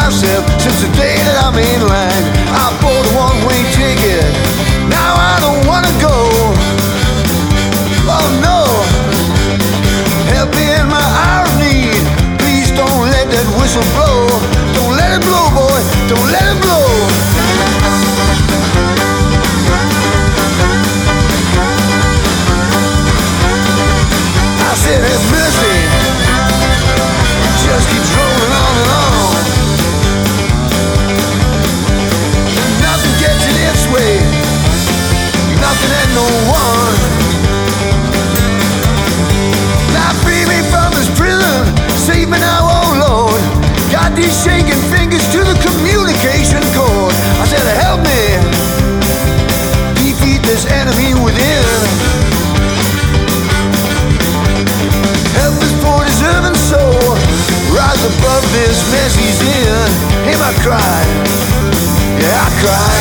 myself since the day that I'm in line. I bought a one-way ticket, now I don't wanna go. Oh no, help me in my hour of need. Please don't let that whistle blow. Don't let it blow, boy, don't let it blow. I said have mercy, just keeps rolling on and on. Nothing gets in its way, nothing and no one. Now free me from this prison, save me now, oh Lord. Got these shaking fingers to the communication cord. I said help me defeat this enemy within. Help this poor deserving soul rise above this mess he's in. Hear my cry, yeah I cry.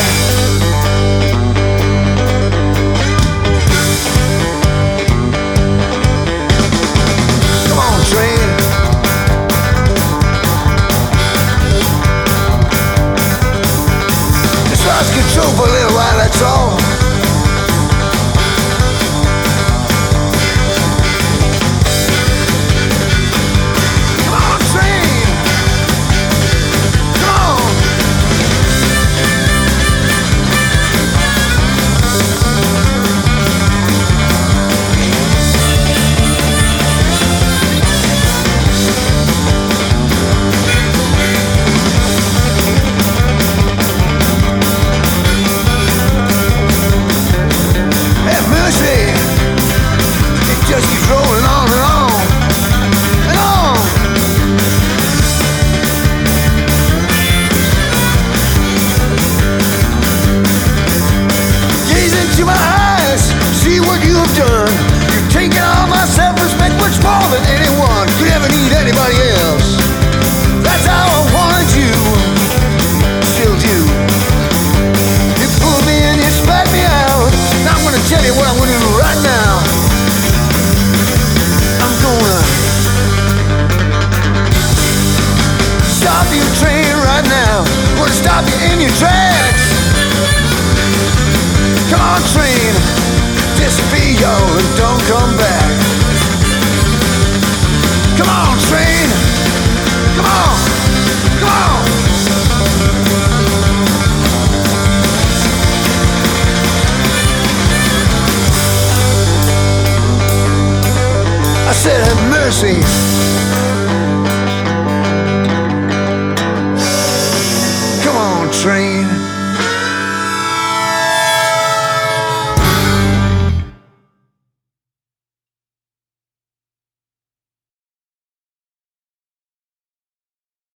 Come on train, just lost control for a little while, that's all. Just keeps rolling on and on and on. Gaze into my eyes, see what you've done. You've taken all my self-respect, much more than anyone could ever need anybody else. That's how I wanted you, still do. You pulled me in, you spat me out. Now I'm gonna tell you what I'm gonna do right now. Stop your train right now. Gonna stop you in your tracks. Come on train, disappear and don't come back. Come on train, come on, come on. I said have mercy,